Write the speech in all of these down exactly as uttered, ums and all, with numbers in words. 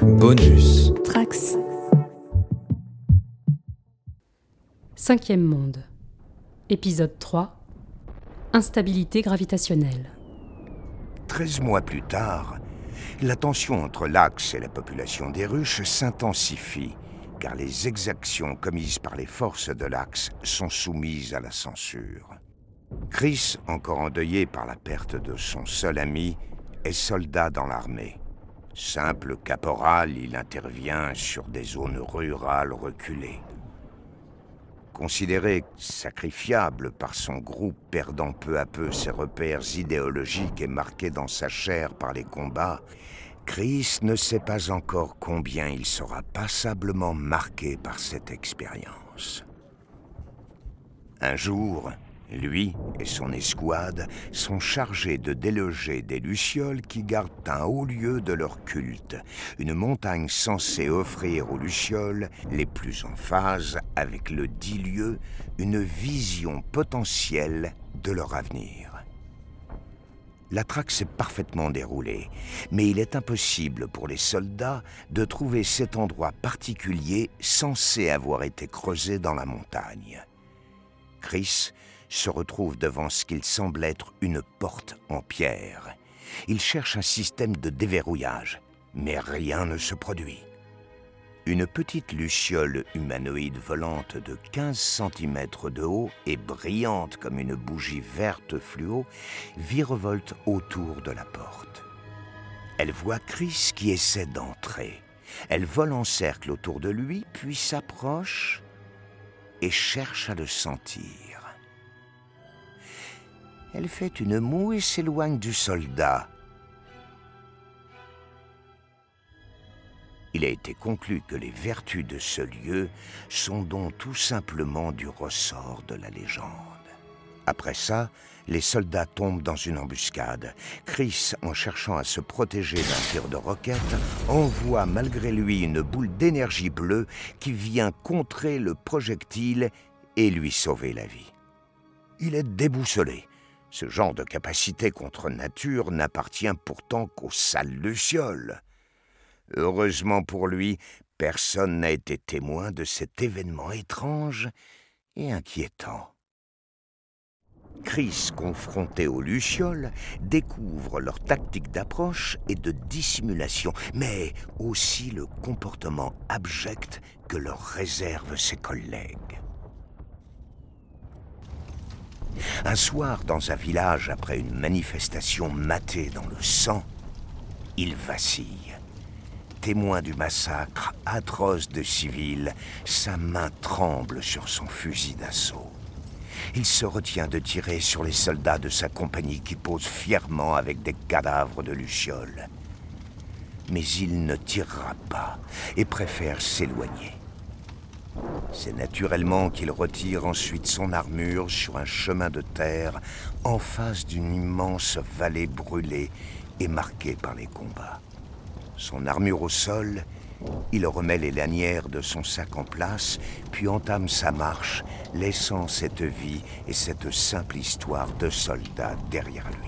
Bonus. Trax. Cinquième monde. Épisode trois. Instabilité gravitationnelle. Treize mois plus tard, la tension entre l'Axe et la population des ruches s'intensifie, car les exactions commises par les forces de l'Axe sont soumises à la censure. Chris, encore endeuillé par la perte de son seul ami, est soldat dans l'armée. Simple caporal, il intervient sur des zones rurales reculées. Considéré sacrifiable par son groupe perdant peu à peu ses repères idéologiques et marqué dans sa chair par les combats, Chris ne sait pas encore combien il sera passablement marqué par cette expérience. Un jour, lui et son escouade sont chargés de déloger des lucioles qui gardent un haut lieu de leur culte, une montagne censée offrir aux lucioles, les plus en phase avec le dit lieu, une vision potentielle de leur avenir. La traque s'est parfaitement déroulée, mais il est impossible pour les soldats de trouver cet endroit particulier censé avoir été creusé dans la montagne. Chris se retrouve devant ce qu'il semble être une porte en pierre. Il cherche un système de déverrouillage, mais rien ne se produit. Une petite luciole humanoïde volante de quinze centimètres de haut et brillante comme une bougie verte fluo virevolte autour de la porte. Elle voit Chris qui essaie d'entrer. Elle vole en cercle autour de lui, puis s'approche et cherche à le sentir. Elle fait une moue et s'éloigne du soldat. Il a été conclu que les vertus de ce lieu sont donc tout simplement du ressort de la légende. Après ça, les soldats tombent dans une embuscade. Chris, en cherchant à se protéger d'un tir de roquette, envoie malgré lui une boule d'énergie bleue qui vient contrer le projectile et lui sauver la vie. Il est déboussolé. Ce genre de capacité contre nature n'appartient pourtant qu'aux sales lucioles. Heureusement pour lui, personne n'a été témoin de cet événement étrange et inquiétant. Chris, confronté aux lucioles, découvre leur tactique d'approche et de dissimulation, mais aussi le comportement abject que leur réservent ses collègues. Un soir, dans un village, après une manifestation matée dans le sang, il vacille. Témoin du massacre atroce de civils, sa main tremble sur son fusil d'assaut. Il se retient de tirer sur les soldats de sa compagnie qui posent fièrement avec des cadavres de lucioles. Mais il ne tirera pas et préfère s'éloigner. C'est naturellement qu'il retire ensuite son armure sur un chemin de terre en face d'une immense vallée brûlée et marquée par les combats. Son armure au sol, il remet les lanières de son sac en place, puis entame sa marche, laissant cette vie et cette simple histoire de soldat derrière lui.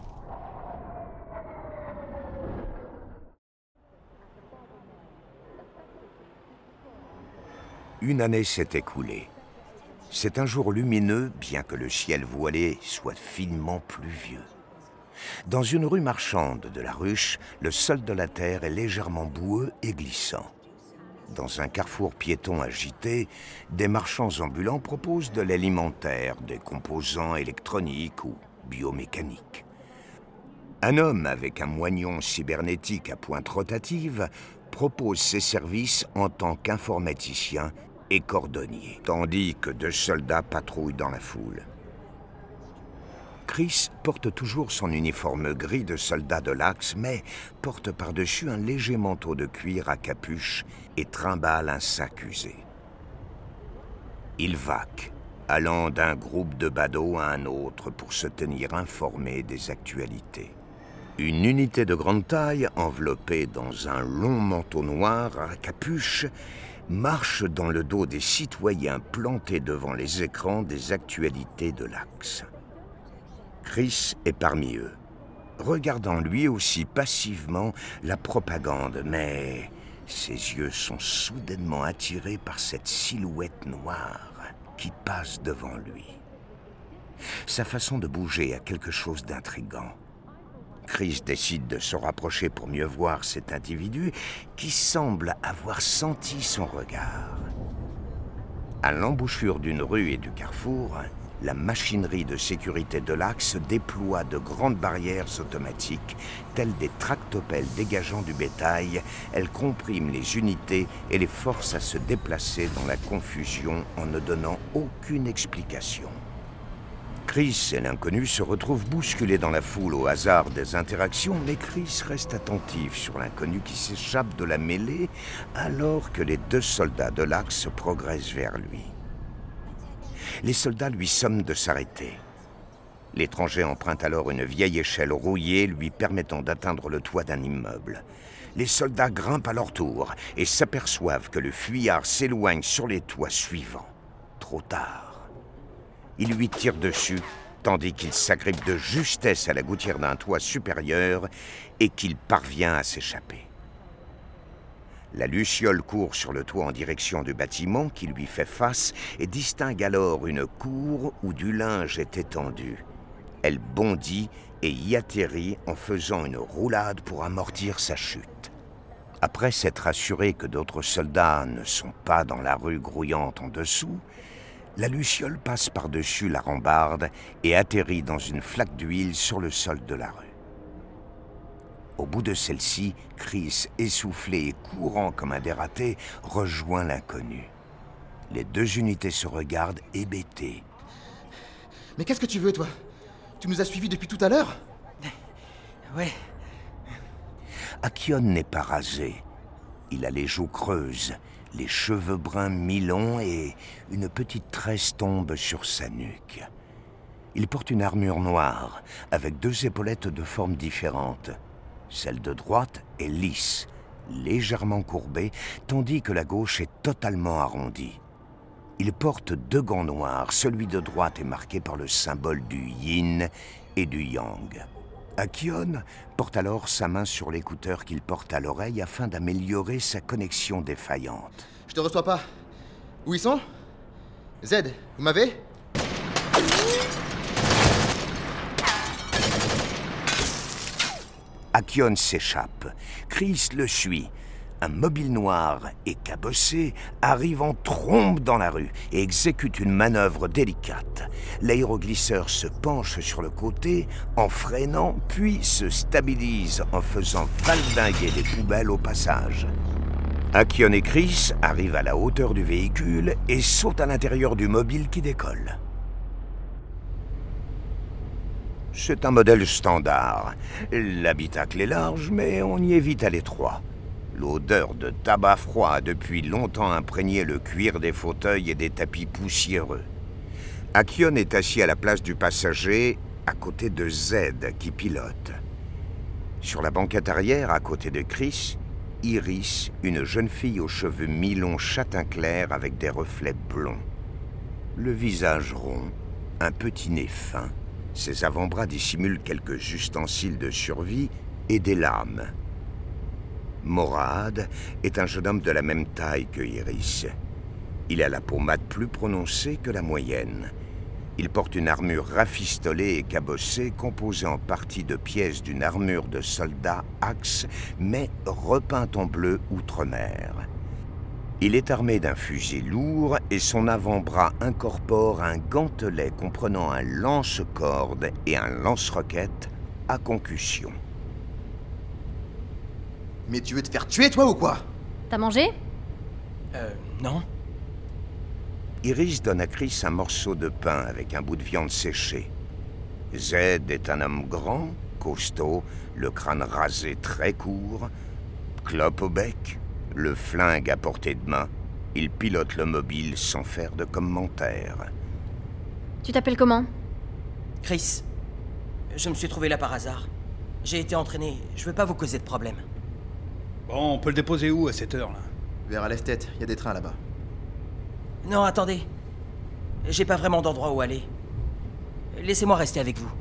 Une année s'est écoulée. C'est un jour lumineux, bien que le ciel voilé soit finement pluvieux. Dans une rue marchande de la ruche, le sol de la terre est légèrement boueux et glissant. Dans un carrefour piéton agité, des marchands ambulants proposent de l'alimentaire, des composants électroniques ou biomécaniques. Un homme avec un moignon cybernétique à pointe rotative propose ses services en tant qu'informaticien et cordonnier, tandis que deux soldats patrouillent dans la foule. Chris porte toujours son uniforme gris de soldat de l'Axe, mais porte par-dessus un léger manteau de cuir à capuche et trimballe un sac usé. Il vaque, allant d'un groupe de badauds à un autre pour se tenir informé des actualités. Une unité de grande taille, enveloppée dans un long manteau noir à capuche, marche dans le dos des citoyens plantés devant les écrans des actualités de l'Axe. Chris est parmi eux, regardant lui aussi passivement la propagande, mais Ses yeux sont soudainement attirés par cette silhouette noire qui passe devant lui. Sa façon de bouger a quelque chose d'intrigant. Chris décide de se rapprocher pour mieux voir cet individu qui semble avoir senti son regard. À l'embouchure d'une rue et du carrefour, la machinerie de sécurité de l'Axe déploie de grandes barrières automatiques, telles des tractopelles dégageant du bétail. Elles compriment les unités et les forcent à se déplacer dans la confusion en ne donnant aucune explication. Chris et l'inconnu se retrouvent bousculés dans la foule au hasard des interactions, mais Chris reste attentif sur l'inconnu qui s'échappe de la mêlée alors que les deux soldats de l'Axe progressent vers lui. Les soldats lui somment de s'arrêter. L'étranger emprunte alors une vieille échelle rouillée lui permettant d'atteindre le toit d'un immeuble. Les soldats grimpent à leur tour et s'aperçoivent que le fuyard s'éloigne sur les toits suivants. Trop tard. Ils lui tirent dessus, tandis qu'il s'agrippe de justesse à la gouttière d'un toit supérieur et qu'il parvient à s'échapper. La luciole court sur le toit en direction du bâtiment qui lui fait face et distingue alors une cour où du linge est étendu. Elle bondit et y atterrit en faisant une roulade pour amortir sa chute. Après s'être assuré que d'autres soldats ne sont pas dans la rue grouillante en dessous, la luciole passe par-dessus la rambarde et atterrit dans une flaque d'huile sur le sol de la rue. Au bout de celle-ci, Chris, essoufflé et courant comme un dératé, rejoint l'inconnu. Les deux unités se regardent hébétées. Mais qu'est-ce que tu veux, toi? Tu nous as suivis depuis tout à l'heure? Ouais. Akion n'est pas rasé. Il a les joues creuses, les cheveux bruns mi-longs et une petite tresse tombe sur sa nuque. Il porte une armure noire, avec deux épaulettes de formes différentes. Celle de droite est lisse, légèrement courbée, tandis que la gauche est totalement arrondie. Il porte deux gants noirs, celui de droite est marqué par le symbole du yin et du yang. Akion porte alors sa main sur l'écouteur qu'il porte à l'oreille afin d'améliorer sa connexion défaillante. Je te reçois pas. Où ils sont? Z, vous m'avez? Akion s'échappe. Chris le suit. Un mobile noir et cabossé arrive en trombe dans la rue et exécute une manœuvre délicate. L'aéroglisseur se penche sur le côté en freinant, puis se stabilise en faisant valdinguer les poubelles au passage. Akion et Chris arrivent à la hauteur du véhicule et sautent à l'intérieur du mobile qui décolle. C'est un modèle standard. L'habitacle est large, mais on y est vite à l'étroit. L'odeur de tabac froid a depuis longtemps imprégné le cuir des fauteuils et des tapis poussiéreux. Akion est assis à la place du passager, à côté de Z qui pilote. Sur la banquette arrière, à côté de Chris, Iris, une jeune fille aux cheveux mi-longs châtain clair avec des reflets blonds. Le visage rond, un petit nez fin. Ses avant-bras dissimulent quelques ustensiles de survie et des lames. Morad est un jeune homme de la même taille que Iris. Il a la peau mate plus prononcée que la moyenne. Il porte une armure rafistolée et cabossée, composée en partie de pièces d'une armure de soldat Axe, mais repeinte en bleu outre-mer. Il est armé d'un fusil lourd et son avant-bras incorpore un gantelet comprenant un lance-corde et un lance-roquette à concussion. Mais tu veux te faire tuer, toi, ou quoi? T'as mangé? Euh, non. Iris donne à Chris un morceau de pain avec un bout de viande séchée. Z est un homme grand, costaud, le crâne rasé très court, clope au bec, le flingue à portée de main. Il pilote le mobile sans faire de commentaires. Tu t'appelles comment? Chris, je me suis trouvé là par hasard. J'ai été entraîné, je veux pas vous causer de problème. Bon, on peut le déposer où à cette heure-là? Vers à l'esthète, il y a des trains là-bas. Non, attendez. J'ai pas vraiment d'endroit où aller. Laissez-moi rester avec vous.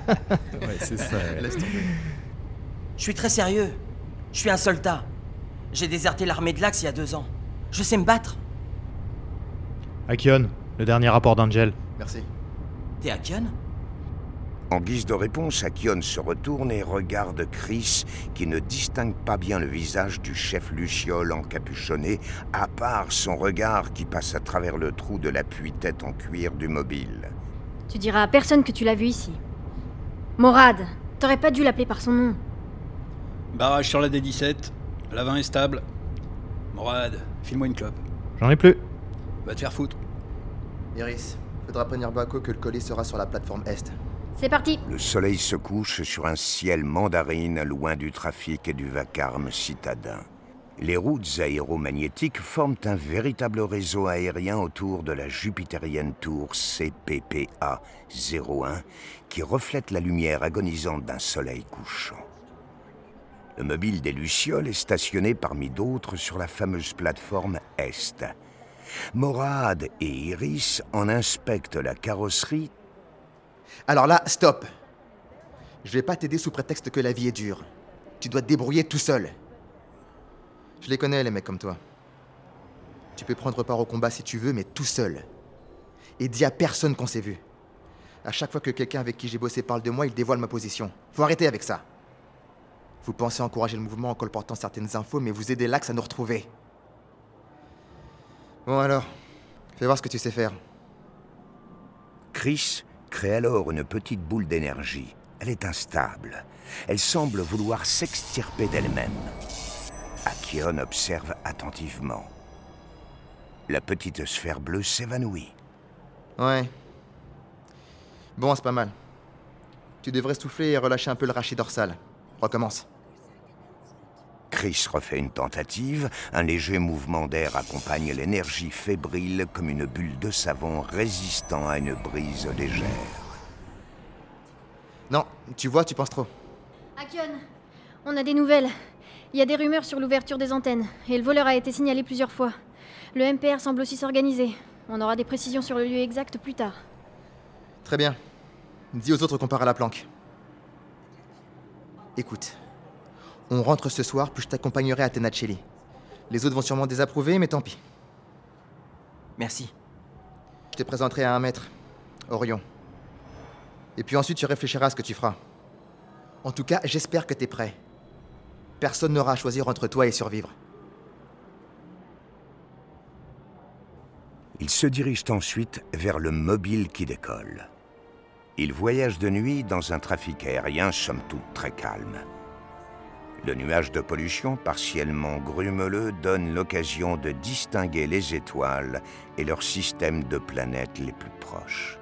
Ouais, c'est ça. Ouais. Laisse tomber. Je suis très sérieux. Je suis un soldat. J'ai déserté l'armée de l'Axe il y a deux ans. Je sais me battre. Akion, le dernier rapport d'Angel. Merci. T'es Akion ? En guise de réponse, Akion se retourne et regarde Chris, qui ne distingue pas bien le visage du chef Luciole encapuchonné, à part son regard qui passe à travers le trou de l'appui-tête en cuir du mobile. Tu diras à personne que tu l'as vu ici. Morad, t'aurais pas dû l'appeler par son nom. Barrage sur la D dix-sept. L'avant est stable. Morad, file-moi une clope. J'en ai plus. Va te faire foutre. Iris, faudra prévenir Bako que le colis sera sur la plateforme Est. C'est parti. Le soleil se couche sur un ciel mandarine loin du trafic et du vacarme citadin. Les routes aéromagnétiques forment un véritable réseau aérien autour de la jupitérienne tour C P P A zéro un qui reflète la lumière agonisante d'un soleil couchant. Le mobile des Lucioles est stationné parmi d'autres sur la fameuse plateforme Est. Morad et Iris en inspectent la carrosserie. Alors là, stop. Je vais pas t'aider sous prétexte que la vie est dure. Tu dois te débrouiller tout seul. Je les connais, les mecs comme toi. Tu peux prendre part au combat si tu veux, mais tout seul. Et dis à personne qu'on s'est vu. À chaque fois que quelqu'un avec qui j'ai bossé parle de moi, il dévoile ma position. Faut arrêter avec ça. Vous pensez encourager le mouvement en colportant certaines infos, mais vous aidez l'Axe à nous retrouver. Bon alors, fais voir ce que tu sais faire. Chris crée alors une petite boule d'énergie. Elle est instable. Elle semble vouloir s'extirper d'elle-même. Akion observe attentivement. La petite sphère bleue s'évanouit. Ouais. Bon, c'est pas mal. Tu devrais souffler et relâcher un peu le rachis dorsal. Recommence. Chris refait une tentative. Un léger mouvement d'air accompagne l'énergie fébrile comme une bulle de savon résistant à une brise légère. Non, tu vois, tu penses trop. Akion, on a des nouvelles. Il y a des rumeurs sur l'ouverture des antennes, et le voleur a été signalé plusieurs fois. Le M P R semble aussi s'organiser. On aura des précisions sur le lieu exact plus tard. Très bien. Dis aux autres qu'on part à la planque. Écoute, on rentre ce soir, puis je t'accompagnerai à Tenacelli. Les autres vont sûrement désapprouver, mais tant pis. Merci. Je te présenterai à un maître, Orion. Et puis ensuite, tu réfléchiras à ce que tu feras. En tout cas, j'espère que t'es prêt. Personne n'aura à choisir entre toi et survivre. Ils se dirigent ensuite vers le mobile qui décolle. Ils voyagent de nuit dans un trafic aérien somme toute très calme. Le nuage de pollution partiellement grumeleux donne l'occasion de distinguer les étoiles et leurs systèmes de planètes les plus proches.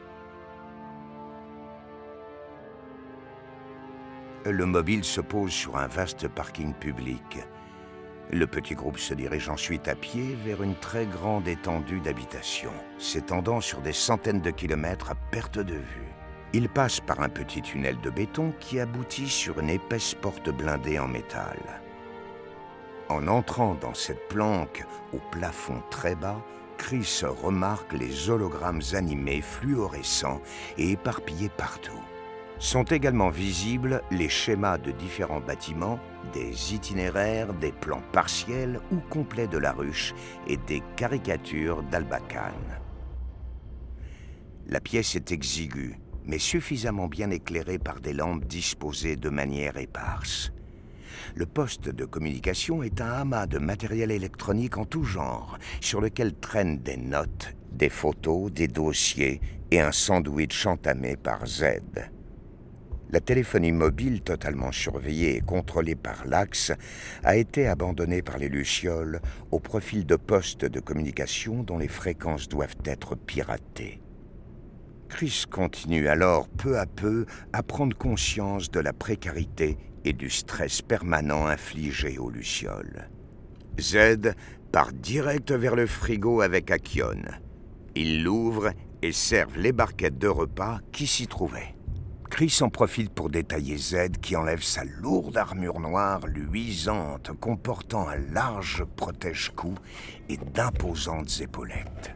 Le mobile se pose sur un vaste parking public. Le petit groupe se dirige ensuite à pied vers une très grande étendue d'habitation, s'étendant sur des centaines de kilomètres à perte de vue. Ils passent par un petit tunnel de béton qui aboutit sur une épaisse porte blindée en métal. En entrant dans cette planque au plafond très bas, Chris remarque les hologrammes animés fluorescents et éparpillés partout. Sont également visibles les schémas de différents bâtiments, des itinéraires, des plans partiels ou complets de la ruche et des caricatures d'Albacan. La pièce est exiguë, mais suffisamment bien éclairée par des lampes disposées de manière éparse. Le poste de communication est un amas de matériel électronique en tout genre, sur lequel traînent des notes, des photos, des dossiers et un sandwich entamé par Z. La téléphonie mobile, totalement surveillée et contrôlée par l'Axe, a été abandonnée par les Lucioles au profit de postes de communication dont les fréquences doivent être piratées. Chris continue alors peu à peu à prendre conscience de la précarité et du stress permanent infligé aux Lucioles. Z part direct vers le frigo avec Akion. Il l'ouvre et serve les barquettes de repas qui s'y trouvaient. Chris en profite pour détailler Z qui enlève sa lourde armure noire luisante comportant un large protège-cou et d'imposantes épaulettes.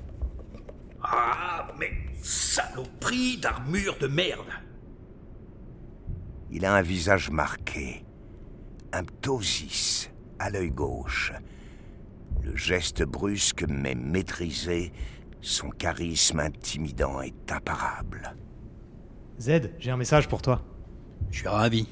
Ah, mais saloperie d'armure de merde! Il a un visage marqué, un ptosis. à l'œil gauche. Le geste brusque mais maîtrisé, son charisme intimidant est imparable. Z, j'ai un message pour toi. Je suis ravi.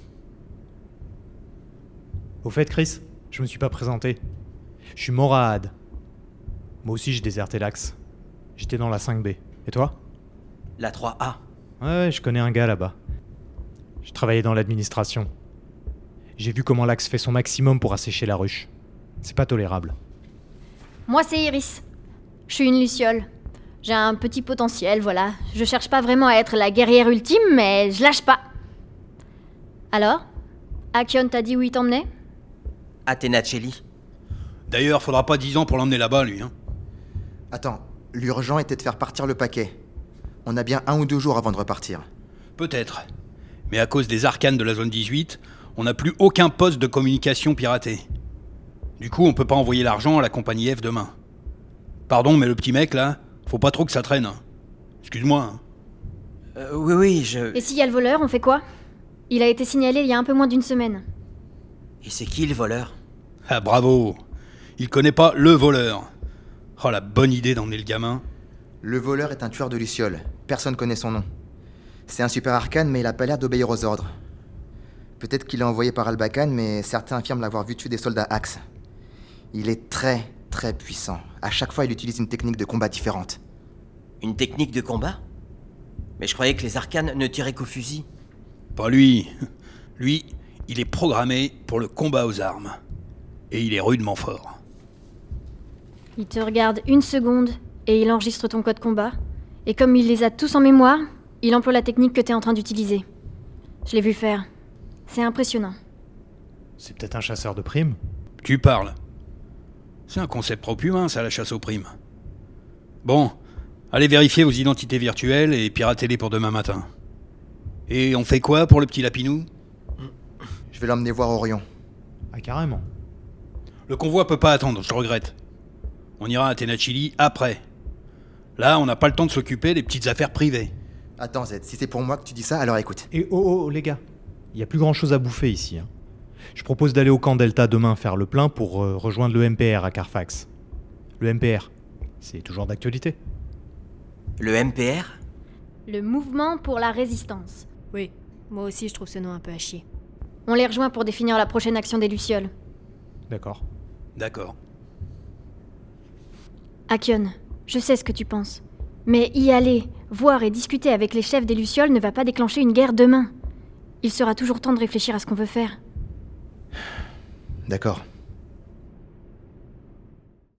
Au fait, Chris, je me suis pas présenté. Je suis Morad. Moi aussi, j'ai déserté l'Axe. J'étais dans la cinq B. Et toi ? La trois A. Ouais, je connais un gars là-bas. Je travaillais dans l'administration. J'ai vu comment l'Axe fait son maximum pour assécher la ruche. C'est pas tolérable. Moi, c'est Iris. Je suis une luciole. J'ai un petit potentiel, voilà. Je cherche pas vraiment à être la guerrière ultime, mais je lâche pas. Alors ? Akion t'a dit où il t'emmenait ? Atenacelli. D'ailleurs, faudra pas dix ans pour l'emmener là-bas, lui. Hein. Attends, l'urgent était de faire partir le paquet. On a bien un ou deux jours avant de repartir. Peut-être. Mais à cause des arcanes de la zone dix-huit, on n'a plus aucun poste de communication piraté. Du coup, on peut pas envoyer l'argent à la compagnie F demain. Pardon, mais le petit mec, là, faut pas trop que ça traîne. Excuse-moi. Hein. Euh, oui, oui, je... Et s'il y a le voleur, on fait quoi ? Il a été signalé il y a un peu moins d'une semaine. Et c'est qui le voleur ? Ah, bravo. Il connaît pas le voleur. Oh, la bonne idée d'emmener le gamin. Le voleur est un tueur de lucioles. Personne connaît son nom. C'est un super arcane, mais il a pas l'air d'obéir aux ordres. Peut-être qu'il est envoyé par Albakan, mais certains affirment l'avoir vu tuer des soldats Axe. Il est très, très puissant. À chaque fois, il utilise une technique de combat différente. Une technique de combat ? Mais je croyais que les arcanes ne tiraient qu'au fusil. Pas lui. Lui, il est programmé pour le combat aux armes. Et il est rudement fort. Il te regarde une seconde et il enregistre ton code combat. Et comme il les a tous en mémoire, il emploie la technique que t'es en train d'utiliser. Je l'ai vu faire. C'est impressionnant. C'est peut-être un chasseur de primes ? Tu parles. C'est un concept trop humain, ça, la chasse aux primes. Bon, allez vérifier vos identités virtuelles et piratez-les pour demain matin. Et on fait quoi pour le petit lapinou ? Je vais l'emmener voir Orion. Ah, carrément. Le convoi peut pas attendre, je regrette. On ira à Atenacelli après. Là, on n'a pas le temps de s'occuper des petites affaires privées. Attends, Z, si c'est pour moi que tu dis ça, alors écoute. Et oh, oh, les gars, il y a plus grand-chose à bouffer ici. Hein. Je propose d'aller au camp Delta demain faire le plein pour euh, rejoindre le M P R à Carfax. Le M P R, c'est toujours d'actualité. Le M P R ? Le mouvement pour la résistance. Oui, moi aussi je trouve ce nom un peu à chier. On les rejoint pour définir la prochaine action des Lucioles. D'accord. D'accord. Akion, je sais ce que tu penses. Mais y aller, voir et discuter avec les chefs des Lucioles ne va pas déclencher une guerre demain. Il sera toujours temps de réfléchir à ce qu'on veut faire. D'accord.